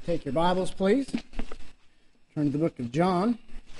Take your Bibles, please. Turn to the book of John.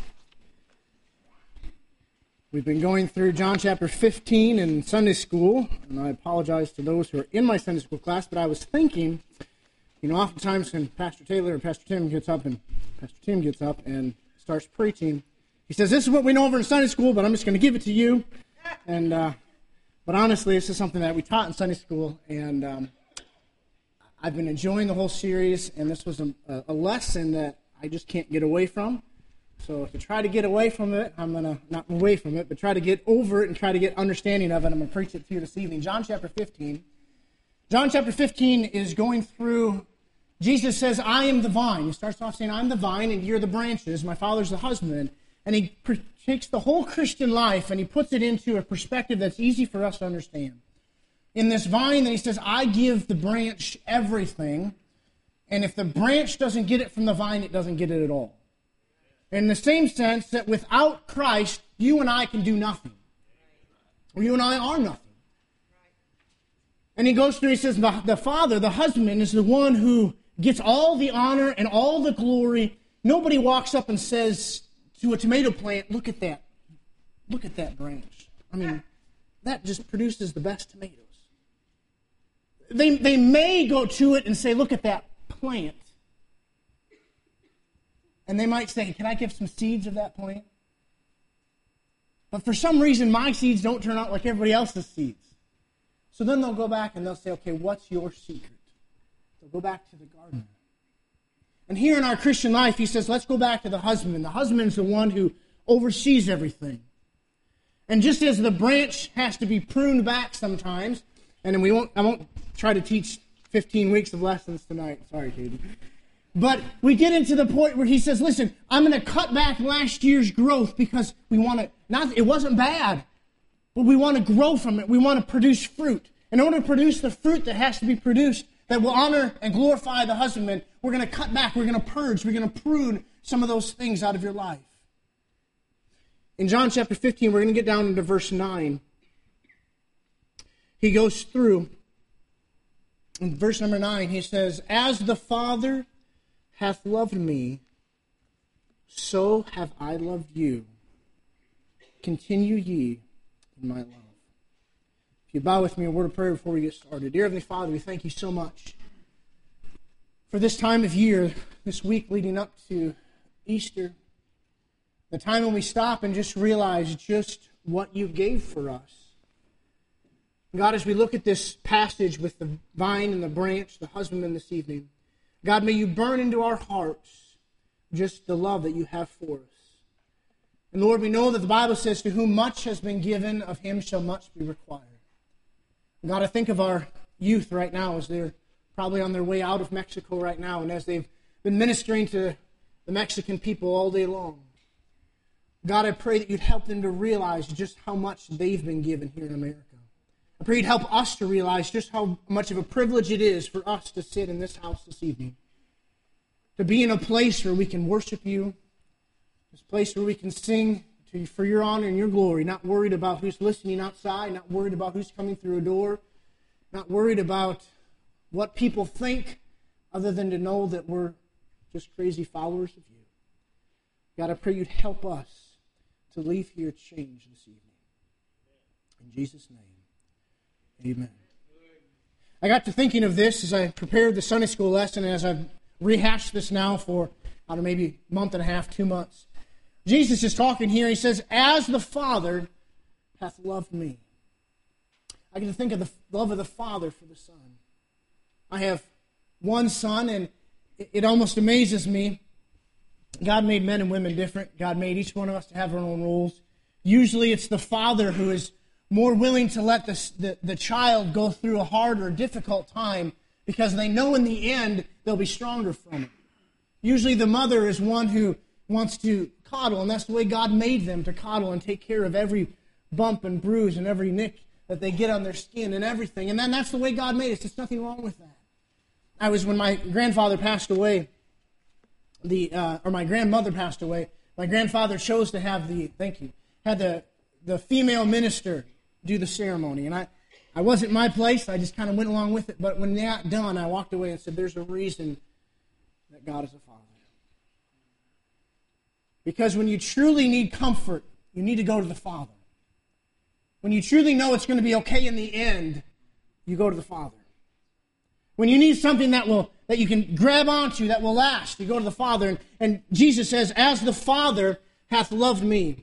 We've been going through John chapter 15 in Sunday school, and I apologize to those who are in my Sunday school class, but I was thinking, oftentimes when Pastor Taylor or Pastor Tim gets up and starts preaching, he says, "This is what we know over in Sunday school, but I'm just going to give it to you." And but honestly, this is something that we taught in Sunday school, and I've been enjoying the whole series, and this was a lesson that I just can't get away from. So to try to get away from it, I'm going to, not away from it, but try to get over it and try to get understanding of it. I'm going to preach it to you this evening. John chapter 15. John chapter 15 is going through, Jesus says, "I am the vine." He starts off saying, "I'm the vine and you're the branches. My Father's the husbandman." And he takes the whole Christian life and he puts it into a perspective that's easy for us to understand. In this vine, then he says, "I give the branch everything, and if the branch doesn't get it from the vine, it doesn't get it at all." In the same sense that without Christ, you and I can do nothing. Or you and I are nothing. And he goes through, he says, the Father, the husband, is the one who gets all the honor and all the glory. Nobody walks up and says to a tomato plant, "Look at that. Look at that branch. I mean, that just produces the best tomatoes." They may go to it and say, "Look at that plant." And they might say, "Can I give some seeds of that plant?" But for some reason, my seeds don't turn out like everybody else's seeds. So then they'll go back and they'll say, "Okay, what's your secret?" They'll go back to the garden. And here in our Christian life, he says, let's go back to the husbandman. The husbandman is the one who oversees everything. And just as the branch has to be pruned back sometimes, and then I won't try to teach 15 weeks of lessons tonight. Sorry, Katie. But we get into the point where he says, "Listen, I'm going to cut back last year's growth because we want to, it wasn't bad, but we want to grow from it. We want to produce fruit. In order to produce the fruit that has to be produced that will honor and glorify the husbandman, we're going to cut back, we're going to purge, we're going to prune some of those things out of your life." In John chapter 15, we're going to get down into verse 9. He goes through, in verse number 9, he says, "As the Father hath loved me, so have I loved you. Continue ye in my love." If you bow with me a word of prayer before we get started. Dear Heavenly Father, we thank you so much for this time of year, this week leading up to Easter, the time when we stop and just realize just what you gave for us. God, as we look at this passage with the vine and the branch, the husbandman this evening, God, may you burn into our hearts just the love that you have for us. And Lord, we know that the Bible says, "To whom much has been given, of him shall much be required." God, I think of our youth right now as they're probably on their way out of Mexico right now, and as they've been ministering to the Mexican people all day long. God, I pray that you'd help them to realize just how much they've been given here in America. I pray you'd help us to realize just how much of a privilege it is for us to sit in this house this evening. To be in a place where we can worship you. This place where we can sing to you for your honor and your glory. Not worried about who's listening outside. Not worried about who's coming through a door. Not worried about what people think, other than to know that we're just crazy followers of you. God, I pray you'd help us to leave here changed this evening. In Jesus' name. Amen. I got to thinking of this as I prepared the Sunday school lesson, and as I've rehashed this now for, maybe a month and a half, 2 months. Jesus is talking here. He says, "As the Father hath loved me." I get to think of the love of the Father for the Son. I have one son, and it almost amazes me. God made men and women different. God made each one of us to have our own roles. Usually it's the father who is more willing to let the child go through a hard or difficult time because they know in the end they'll be stronger from it. Usually the mother is one who wants to coddle, and that's the way God made them, to coddle and take care of every bump and bruise and every nick that they get on their skin and everything. And then that's the way God made us. There's nothing wrong with that. When my grandfather passed away, my grandmother passed away, my grandfather chose to have the female minister do the ceremony. And I wasn't my place. I just kind of went along with it. But when that done, I walked away and said, "There's a reason that God is a Father. Because when you truly need comfort, you need to go to the Father. When you truly know it's going to be okay in the end, you go to the Father. When you need something that you can grab onto, that will last, you go to the Father. And Jesus says, as the Father hath loved me.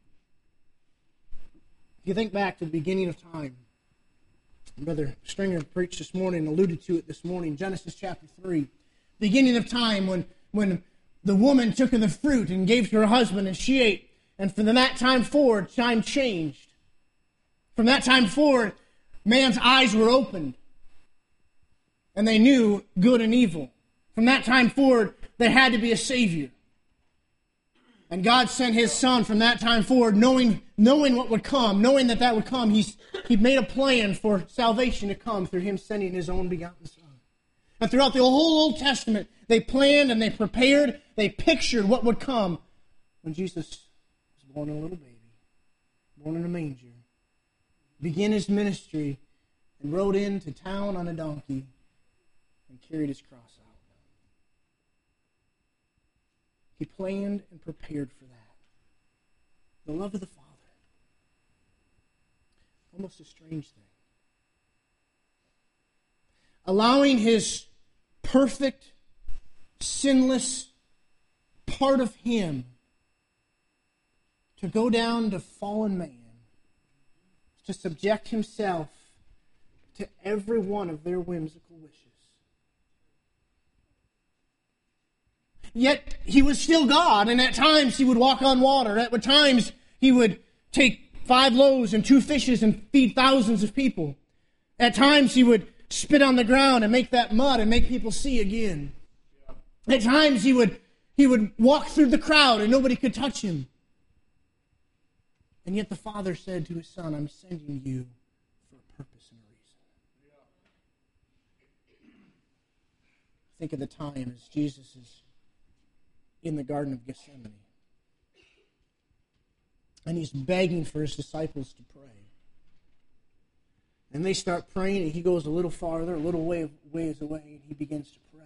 If you think back to the beginning of time, Brother Stringer preached this morning, alluded to it this morning, Genesis chapter 3. Beginning of time when the woman took of the fruit and gave to her husband and she ate. And from that time forward, time changed. From that time forward, man's eyes were opened. And they knew good and evil. From that time forward, there had to be a Savior. And God sent His Son from that time forward, knowing what would come, knowing that would come. He made a plan for salvation to come through Him sending His own begotten Son. And throughout the whole Old Testament, they planned and they prepared, they pictured what would come when Jesus was born a little baby, born in a manger, began His ministry, and rode into town on a donkey and carried His cross out. He planned and prepared for that. The love of the Father. Almost a strange thing. Allowing His perfect, sinless part of Him to go down to fallen man, to subject Himself to every one of their whimsical wishes. Yet He was still God, and at times He would walk on water. At times He would take 5 loaves and 2 fishes and feed thousands of people. At times He would spit on the ground and make that mud and make people see again. At times He would walk through the crowd and nobody could touch Him. And yet the Father said to His Son, I'm sending you for a purpose and a reason. Think of the time as Jesus is in the Garden of Gethsemane. And He's begging for His disciples to pray. And they start praying, and He goes a little farther, a little ways away, and He begins to pray.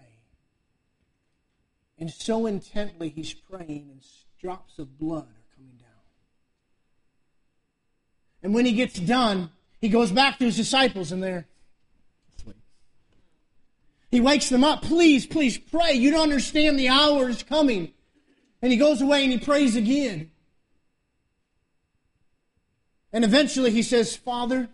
And so intently He's praying, and drops of blood are coming down. And when He gets done, He goes back to His disciples, and they're asleep. He wakes them up, please pray. You don't understand, the hour is coming. And He goes away and He prays again. And eventually He says, Father,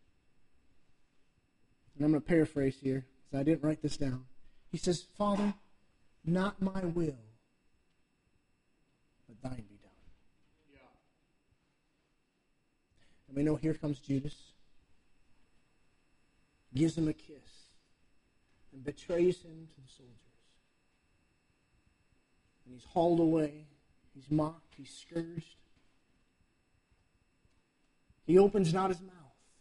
and I'm going to paraphrase here, because I didn't write this down. He says, Father, not my will, but thine be done. Yeah. And we know here comes Judas, gives Him a kiss, and betrays Him to the soldiers. And He's hauled away, He's mocked, He's scourged. He opens not His mouth.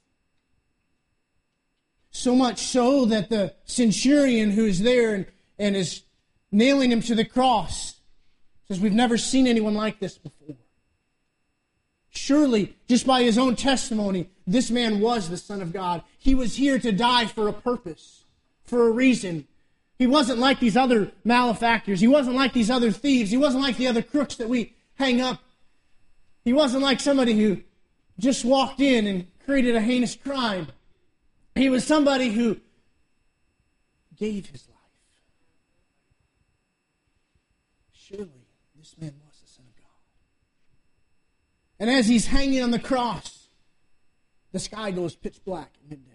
So much so that the centurion who is there and is nailing Him to the cross says, we've never seen anyone like this before. Surely, just by his own testimony, this man was the Son of God. He was here to die for a purpose, for a reason. He wasn't like these other malefactors. He wasn't like these other thieves. He wasn't like the other crooks that we hang up. He wasn't like somebody who just walked in and created a heinous crime. He was somebody who gave his life. Surely, this man was the Son of God. And as He's hanging on the cross, the sky goes pitch black at midday.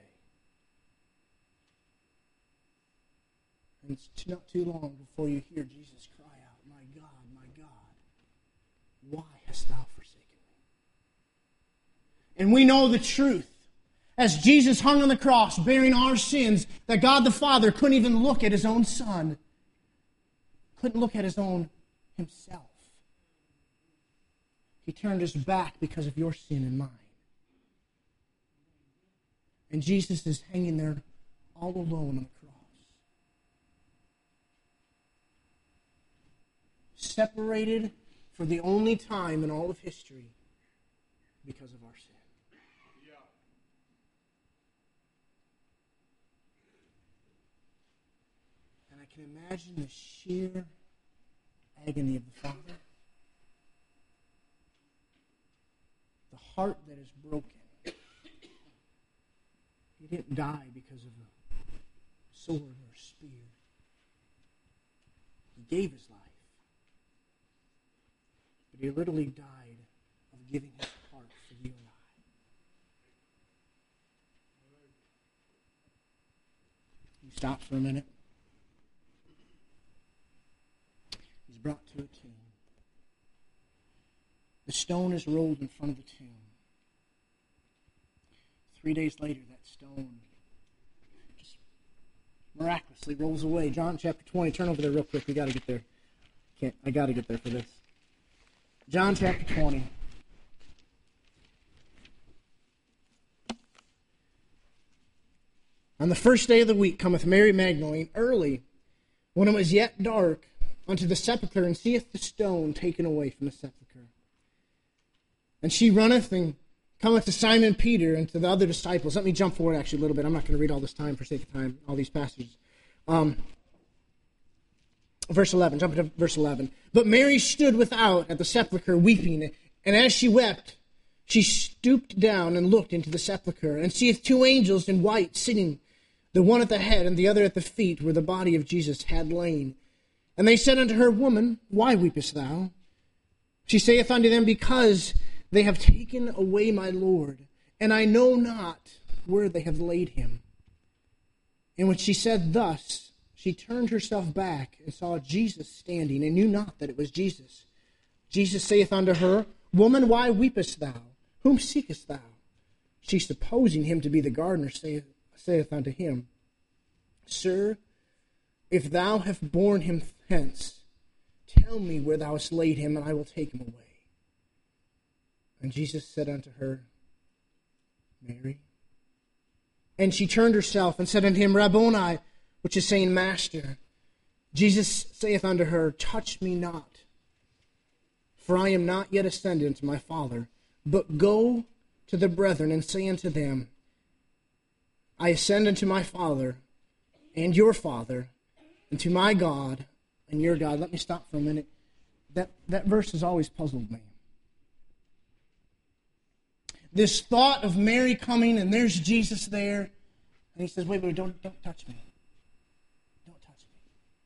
And it's not too long before you hear Jesus cry out, my God, why hast thou forsaken me? And we know the truth. As Jesus hung on the cross, bearing our sins, that God the Father couldn't even look at His own Son. Couldn't look at His own Himself. He turned His back because of your sin and mine. And Jesus is hanging there all alone on the cross. Separated for the only time in all of history because of our sin. can imagine the sheer agony of the Father. The heart that is broken. He didn't die because of a sword or a spear. He gave his life. But he literally died of giving his heart for you and I. You stop for a minute. He's brought to a tomb. The stone is rolled in front of the tomb. 3 days later, that stone just miraculously rolls away. John chapter 20. Turn over there real quick. We got to get there. I got to get there for this. John chapter 20. On the first day of the week cometh Mary Magdalene early, when it was yet dark, unto the sepulchre, and seeth the stone taken away from the sepulchre. And she runneth and cometh to Simon Peter and to the other disciples. Let me jump forward actually a little bit. I'm not going to read all this time for sake of time, all these passages. Verse 11, jump into verse 11. But Mary stood without at the sepulchre weeping, and as she wept, she stooped down and looked into the sepulchre, and seeth two angels in white sitting, the one at the head and the other at the feet, where the body of Jesus had lain. And they said unto her, Woman, why weepest thou? She saith unto them, Because they have taken away my Lord, and I know not where they have laid him. And when she said thus, she turned herself back and saw Jesus standing, and knew not that it was Jesus. Jesus saith unto her, Woman, why weepest thou? Whom seekest thou? She, supposing him to be the gardener, saith unto him, Sir, if thou have borne him hence, tell me where thou hast laid him, and I will take him away. And Jesus said unto her, Mary. And she turned herself and said unto him, Rabboni, which is saying, Master. Jesus saith unto her, Touch me not, for I am not yet ascended unto my Father, but go to the brethren and say unto them, I ascend unto my Father and your Father, and to my God and your God. Let me stop for a minute. That verse has always puzzled me. This thought of Mary coming, and there's Jesus there, and he says, wait, don't touch me. Don't touch me.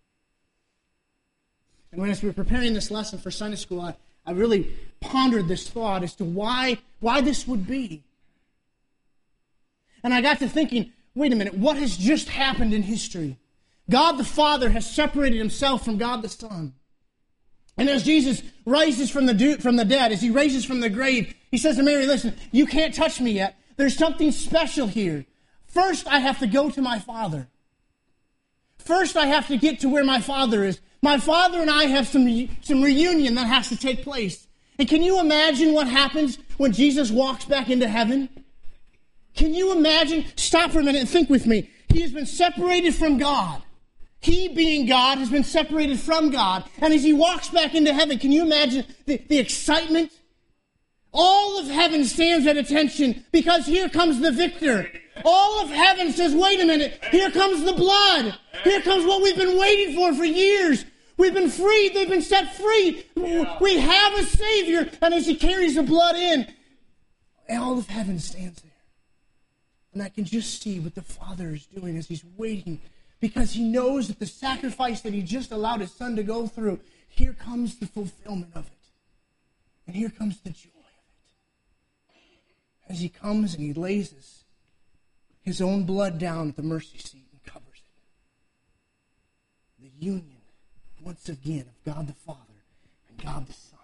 And when as we were preparing this lesson for Sunday school, I really pondered this thought as to why this would be. And I got to thinking, wait a minute, what has just happened in history? God the Father has separated himself from God the Son. And as Jesus rises from the dead, as he raises from the grave, he says to Mary, listen, you can't touch me yet. There's something special here. First, I have to go to my Father. First, I have to get to where my Father is. My Father and I have some reunion that has to take place. And can you imagine what happens when Jesus walks back into heaven? Can you imagine? Stop for a minute and think with me. He has been separated from God. He, being God, has been separated from God. And as he walks back into heaven, can you imagine the excitement? All of heaven stands at attention because here comes the victor. All of heaven says, wait a minute, here comes the blood. Here comes what we've been waiting for years. We've been freed. They've been set free. We have a Savior. And as he carries the blood in, all of heaven stands there. And I can just see what the Father is doing as he's waiting, because he knows that the sacrifice that he just allowed his Son to go through, here comes the fulfillment of it. And here comes the joy of it. As he comes and he lays his own blood down at the mercy seat and covers it. The union, once again, of God the Father and God the Son.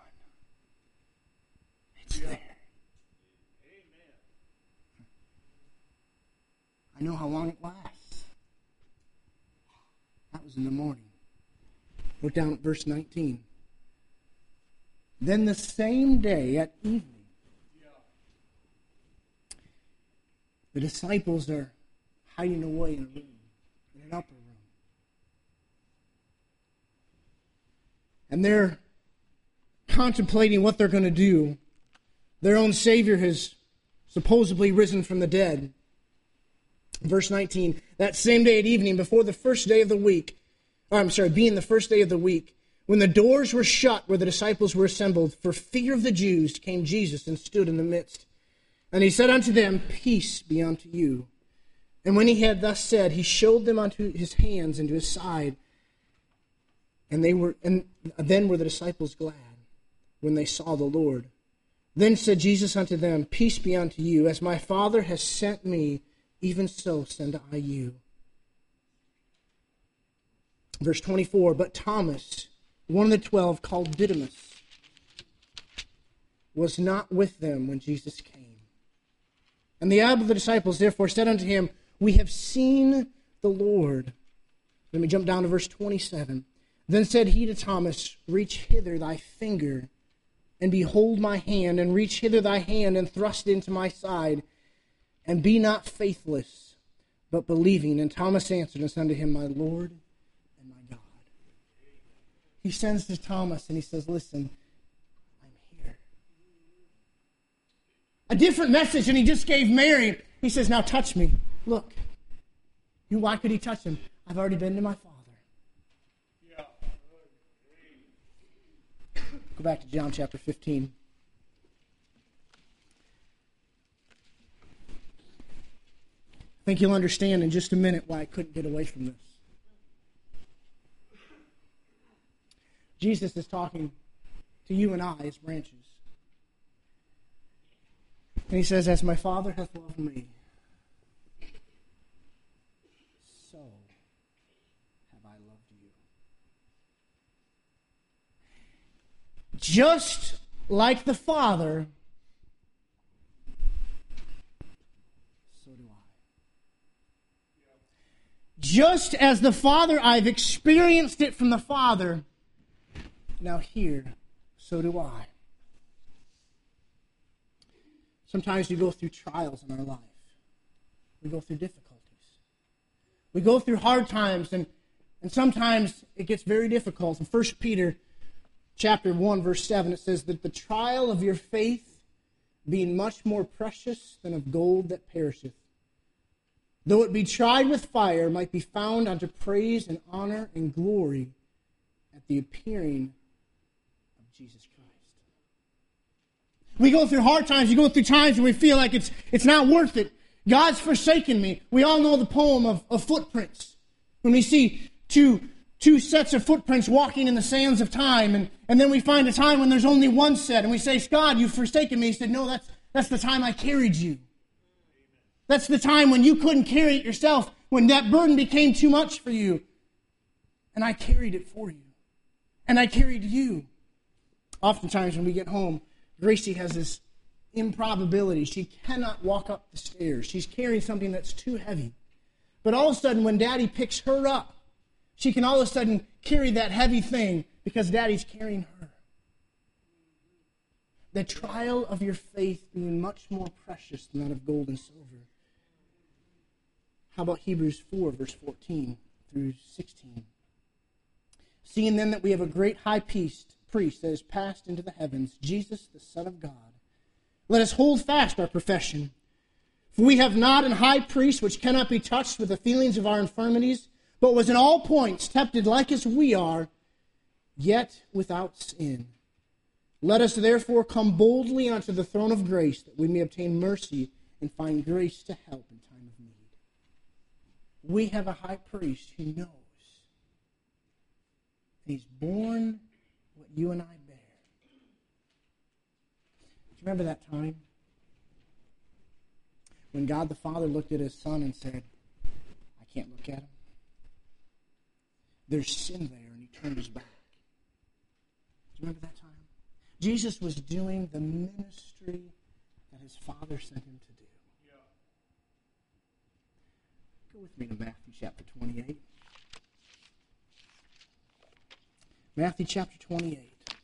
It's there. I know how long it lasts. That was in the morning. Look down at verse 19. Then the same day at evening, the disciples are hiding away in a room, in an upper room. And they're contemplating what they're going to do. Their own Savior has supposedly risen from the dead. Verse 19, that same day at evening, before the first day of the week, being the first day of the week, when the doors were shut where the disciples were assembled, for fear of the Jews, came Jesus and stood in the midst. And he said unto them, Peace be unto you. And when he had thus said, he showed them unto his hands and to his side. And then were the disciples glad when they saw the Lord. Then said Jesus unto them, Peace be unto you. As my Father has sent me, even so send I you. Verse 24, but Thomas, one of the 12, called Didymus, was not with them when Jesus came. And the other disciples therefore said unto him, We have seen the Lord. Let me jump down to verse 27. Then said he to Thomas, Reach hither thy finger, and behold my hand, and reach hither thy hand, and thrust it into my side, and be not faithless, but believing. And Thomas answered and said unto him, My Lord and my God. He sends to Thomas, and he says, Listen, I'm here. A different message than he just gave Mary. He says, Now touch me. Look. Why could he touch him? I've already been to my Father. Go back to John chapter 15. I think you'll understand in just a minute why I couldn't get away from this. Jesus is talking to you and I as branches. And he says, As my Father hath loved me, so have I loved you. Just like the Father, so do I. Just as the Father, I've experienced it from the Father, now here, so do I. Sometimes we go through trials in our life. We go through difficulties. We go through hard times, and sometimes it gets very difficult. In 1 Peter chapter 1, verse 7, it says that the trial of your faith, being much more precious than of gold that perisheth, though it be tried with fire, might be found unto praise and honor and glory at the appearing of Jesus Christ. We go through hard times. We go through times when we feel like it's not worth it. God's forsaken me. We all know the poem of footprints. When we see two sets of footprints walking in the sands of time, and then we find a time when there's only one set, and we say, God, you've forsaken me. He said, no, that's the time I carried you. That's the time when you couldn't carry it yourself, when that burden became too much for you. And I carried it for you. And I carried you. Oftentimes when we get home, Gracie has this improbability. She cannot walk up the stairs. She's carrying something that's too heavy. But all of a sudden, when Daddy picks her up, she can all of a sudden carry that heavy thing because Daddy's carrying her. The trial of your faith being much more precious than that of gold and silver. How about Hebrews 4, verse 14 through 16? Seeing then that we have a great high priest that is passed into the heavens, Jesus, the Son of God, let us hold fast our profession. For we have not an high priest which cannot be touched with the feelings of our infirmities, but was in all points tempted like as we are, yet without sin. Let us therefore come boldly unto the throne of grace, that we may obtain mercy and find grace to help in time of need. We have a high priest who knows. He's borne what you and I bear. Do you remember that time when God the Father looked at his Son and said, I can't look at him? There's sin there, and he turned his back. Do you remember that time? Jesus was doing the ministry that his Father sent him to do. Go with me to Matthew chapter 28. Matthew chapter 28.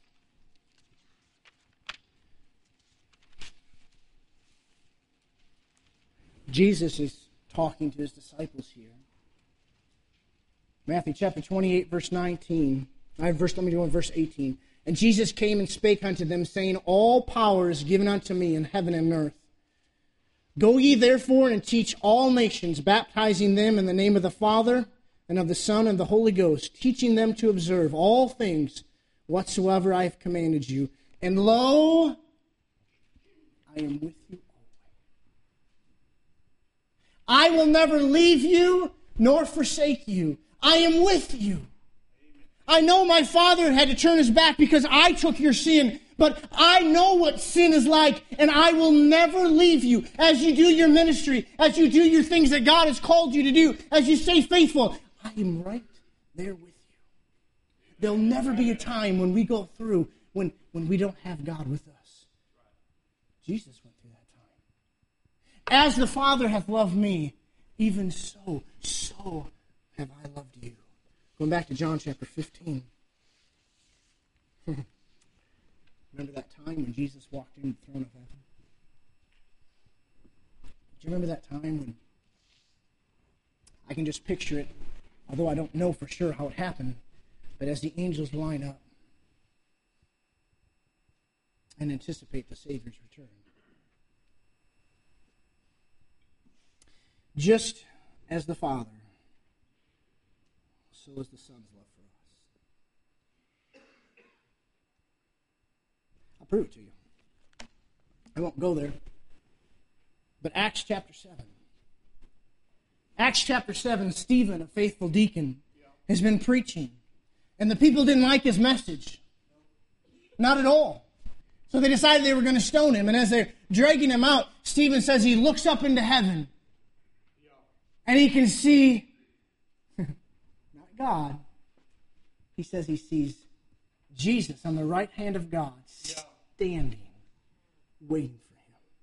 Jesus is talking to his disciples here. Matthew chapter 28, verse 19. Let me go in verse 18. And Jesus came and spake unto them, saying, All power is given unto me in heaven and earth. Go ye therefore and teach all nations, baptizing them in the name of the Father, and of the Son and the Holy Ghost, teaching them to observe all things whatsoever I have commanded you. And lo, I am with you always. I will never leave you nor forsake you. I am with you. I know my Father had to turn his back because I took your sin, but I know what sin is like, and I will never leave you. As you do your ministry, as you do your things that God has called you to do, as you stay faithful, I am right there with you. There'll never be a time when we go through when we don't have God with us. Jesus went through that time. As the Father hath loved me, even so have I loved you. Going back to John chapter 15. Remember that time when Jesus walked in the throne of heaven? Do you remember that time when I can just picture it, although I don't know for sure how it happened, but as the angels line up and anticipate the Savior's return. Just as the Father, so is the Son's love for us. I'll prove it to you. I won't go there. But Acts chapter 7. Acts chapter 7, Stephen, a faithful deacon, has been preaching. And the people didn't like his message. Not at all. So they decided they were going to stone him. And as they're dragging him out, Stephen says he looks up into heaven. And he can see, not God, he says he sees Jesus on the right hand of God, standing, waiting for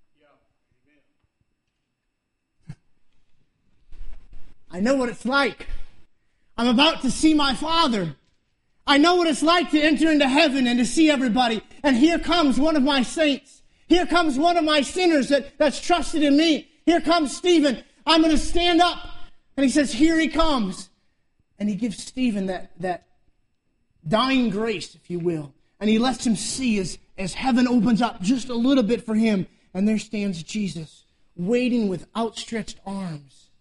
him. I know what it's like. I'm about to see my Father. I know what it's like to enter into heaven and to see everybody. And here comes one of my saints. Here comes one of my sinners that's trusted in me. Here comes Stephen. I'm going to stand up. And he says, here he comes. And he gives Stephen that dying grace, if you will. And he lets him see as heaven opens up just a little bit for him. And there stands Jesus, waiting with outstretched arms.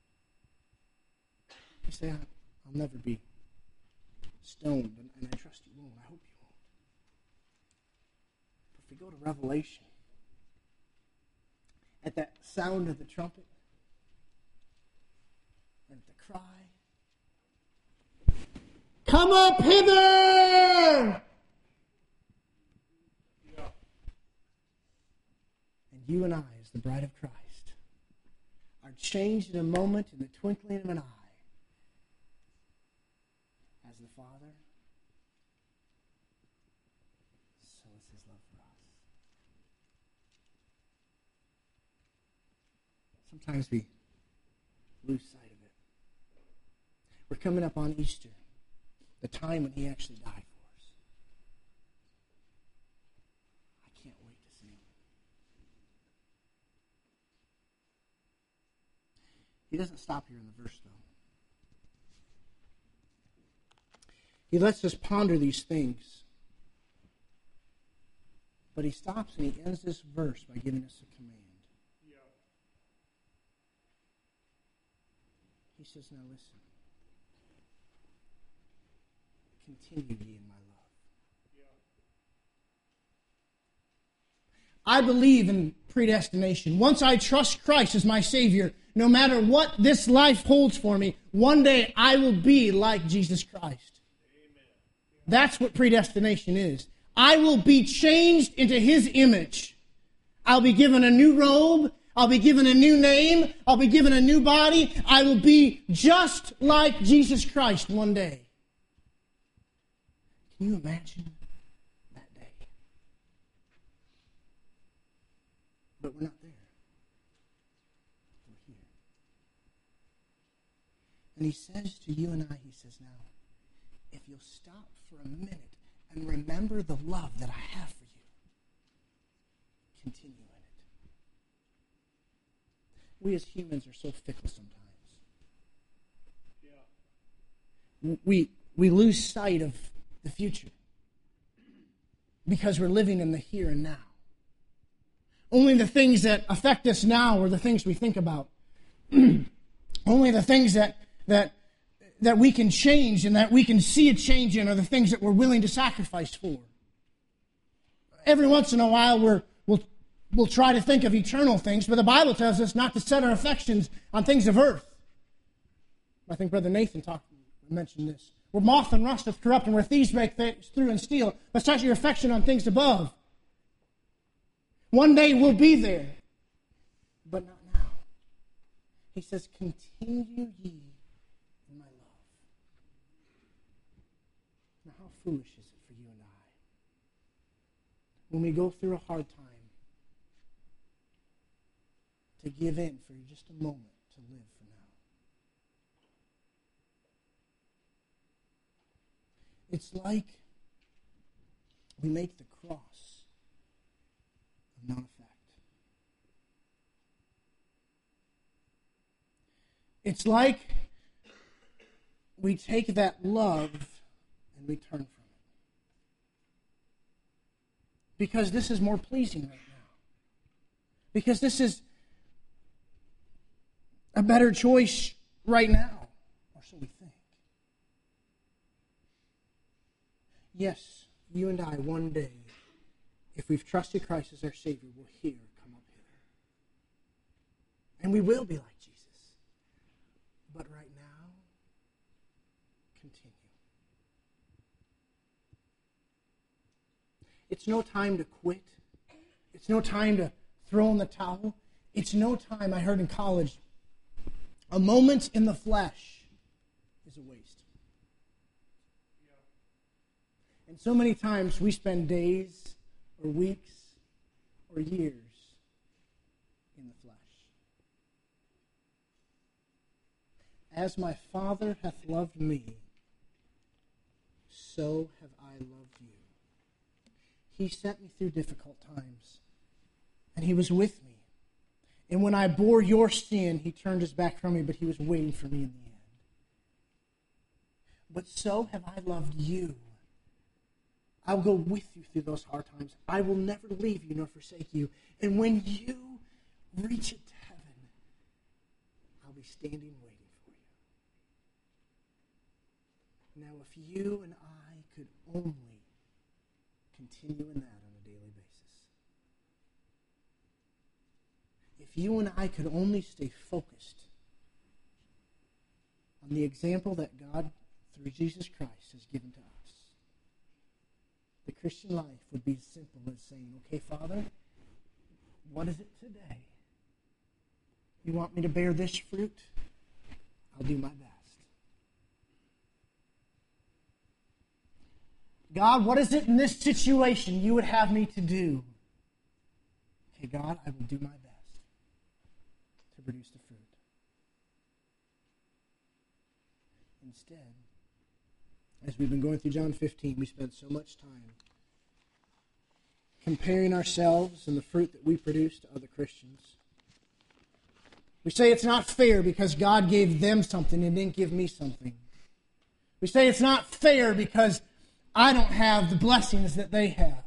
You say, I'll never be stoned, and I trust you won't. I hope you won't. But if we go to Revelation, at that sound of the trumpet, and at the cry, come up hither! And you and I, as the bride of Christ, are changed in a moment, in the twinkling of an eye, as the Father, so is his love for us. Sometimes we lose sight of it. We're coming up on Easter, the time when he actually died for us. I can't wait to see him. He doesn't stop here in the verse, though. He lets us ponder these things. But he stops and he ends this verse by giving us a command. He says, now listen. Continue ye in my love. I believe in predestination. Once I trust Christ as my Savior, no matter what this life holds for me, one day I will be like Jesus Christ. That's what predestination is. I will be changed into his image. I'll be given a new robe. I'll be given a new name. I'll be given a new body. I will be just like Jesus Christ one day. Can you imagine that day? But we're not there. We're here. And he says to you and I, he says, now, if you'll stop for a minute and remember the love that I have for you, continue in it. We as humans are so fickle sometimes. We lose sight of the future because we're living in the here and now. Only the things that affect us now are the things we think about. Only the things that that we can change and that we can see a change in are the things that we're willing to sacrifice for. Every once in a while, we'll try to think of eternal things, but the Bible tells us not to set our affections on things of earth. I think Brother Nathan mentioned this. Where moth and rust doth corrupt, and where thieves break through and steal, but set your affection on things above. One day we'll be there, but not now. He says, continue ye in my love. Now, how foolish is it for you and I, when we go through a hard time, to give in for just a moment to live for now? It's like we make the cross of non-effect. It's like we take that love and we turn from it. Because this is more pleasing right now. Because this is a better choice right now. Or so we think. Yes, you and I one day, if we've trusted Christ as our Savior, will come up hither. And we will be like Jesus. But right now, continue. It's no time to quit. It's no time to throw in the towel. It's no time, I heard in college, a moment in the flesh is a waste. And so many times we spend days or weeks or years in the flesh. As my Father hath loved me, so have I loved you. He sent me through difficult times, and He was with me. And when I bore your sin, He turned His back from me, but He was waiting for me in the end. But so have I loved you. I will go with you through those hard times. I will never leave you nor forsake you. And when you reach it to heaven, I'll be standing waiting for you. Now, if you and I could only continue in that on a daily basis. If you and I could only stay focused on the example that God, through Jesus Christ, has given to us, the Christian life would be as simple as saying, okay, Father, what is it today? You want me to bear this fruit? I'll do my best. God, what is it in this situation you would have me to do? Okay, God, I will do my best to produce the fruit. Instead, as we've been going through John 15, we spent so much time comparing ourselves and the fruit that we produce to other Christians. We say it's not fair because God gave them something and didn't give me something. We say it's not fair because I don't have the blessings that they have.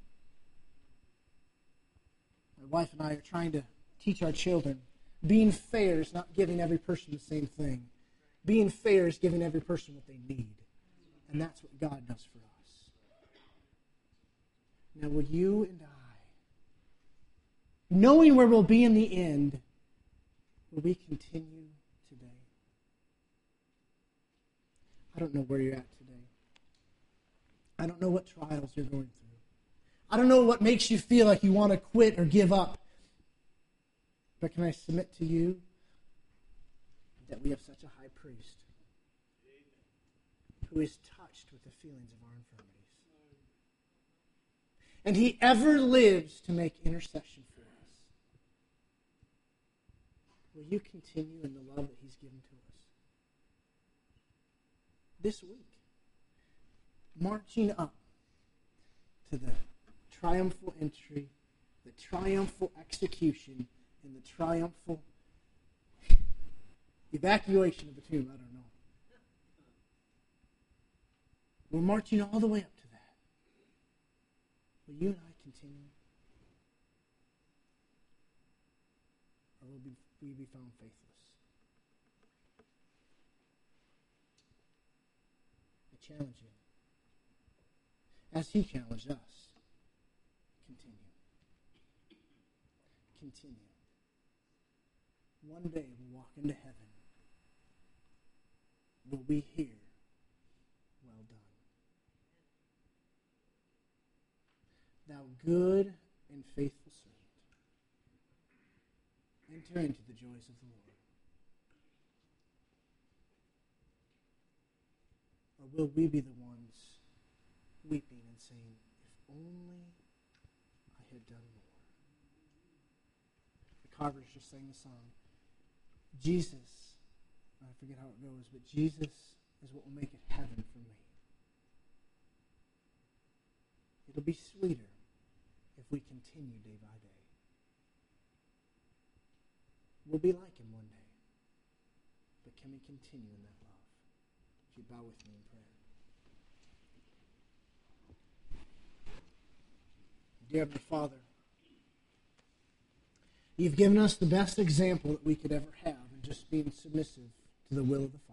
My wife and I are trying to teach our children, being fair is not giving every person the same thing. Being fair is giving every person what they need. And that's what God does for us. Now, will you and I, knowing where we'll be in the end, will we continue today? I don't know where you're at today. I don't know what trials you're going through. I don't know what makes you feel like you want to quit or give up. But can I submit to you that we have such a high priest who is touched with the feelings of our infirmities. And He ever lives to make intercession for us. Will you continue in the love that He's given to us? This week, marching up to the triumphal entry, the triumphal execution, and the triumphal evacuation of the tomb, I don't know. We're marching all the way up to that. Will you and I continue? Or will we be found faithless? challenge you. As he challenged us, continue. Continue. One day we'll walk into heaven. Will we hear, well done, thou good and faithful servant? Enter into the joys of the Lord. Or will we be the ones weeping and saying, if only I had done more? The Carvers just sang the song, Jesus, I forget how it goes, but Jesus is what will make it heaven for me. It'll be sweeter if we continue day by day. We'll be like him one day. But can we continue in that love? If you bow with me in prayer. Dear Heavenly Father, you've given us the best example that we could ever have in just being submissive to the will of the Father.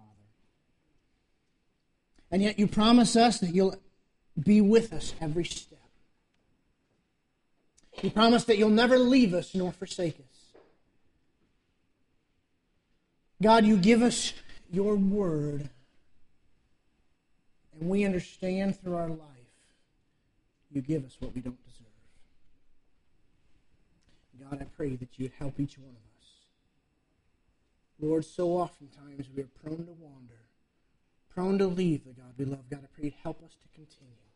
And yet you promise us that you'll be with us every step. You promise that you'll never leave us nor forsake us. God, you give us your word, and we understand through our life you give us what we don't deserve. God, I pray that you'd help each one of us. Lord, so oftentimes we are prone to wander, prone to leave the God we love. God, I pray you'd help us to continue.